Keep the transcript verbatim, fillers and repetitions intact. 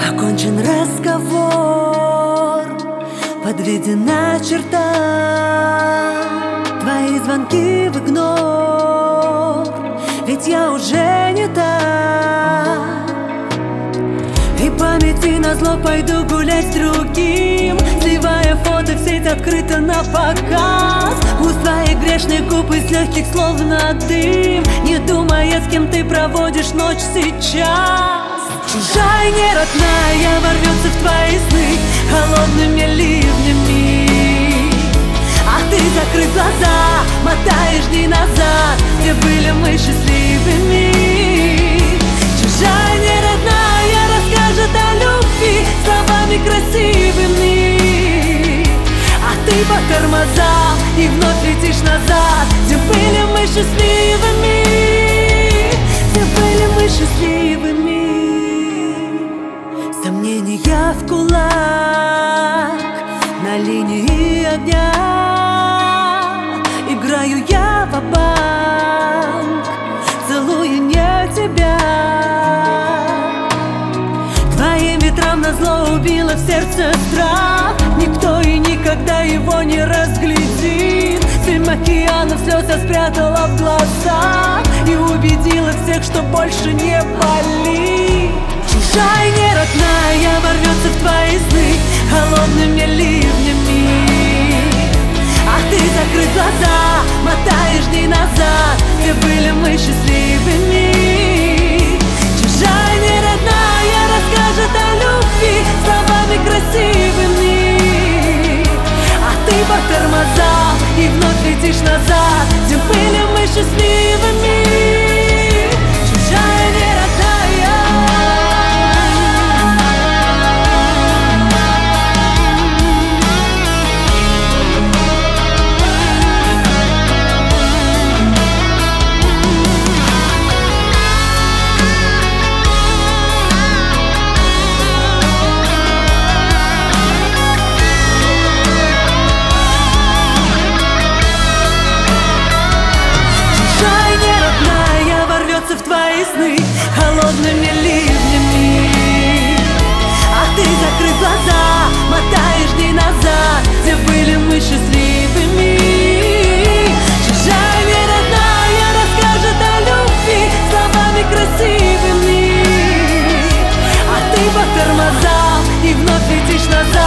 Окончен разговор, подведена черта. Твои звонки в игнор, ведь я уже не та. И памяти назло пойду гулять с другим, сливая фото в сеть открыто на показ. Пусть твои грешные губы из легких словно дым, не думая, с кем ты проводишь ночь сейчас. Чужая неродная ворвется в твои сны холодными ливнями, а ты, закрыв глаза, мотаешь дни назад, где были мы счастливыми. Чужая неродная расскажет о любви словами красивыми, а ты по тормозам и вновь летишь назад, где были мы счастливыми, где были мы счастливыми. Сомнения в кулак на линии огня, играю я ва-банк, целую не тебя. Твоим ветрам назло убило в сердце страх, никто и никогда его не разглядит. Семь океанов слез я спрятала в глазах и убедила всех, что больше не болит. Чужая неродная ворвется в твои сны холодными ливнями, а ты, закрыв глаза, мотаешь дни назад, где были мы счастливыми. Чужая неродная расскажет о любви словами красивыми, а ты по тормозам и вновь летишь назад, где были мы счастливыми. Чужая неродная. В твои сны холодными ливнями, а ты, закрыв глаза, мотаешь дни назад, где были мы счастливыми. Чужая неродная расскажет о любви словами красивыми, а ты по тормозам и вновь летишь назад.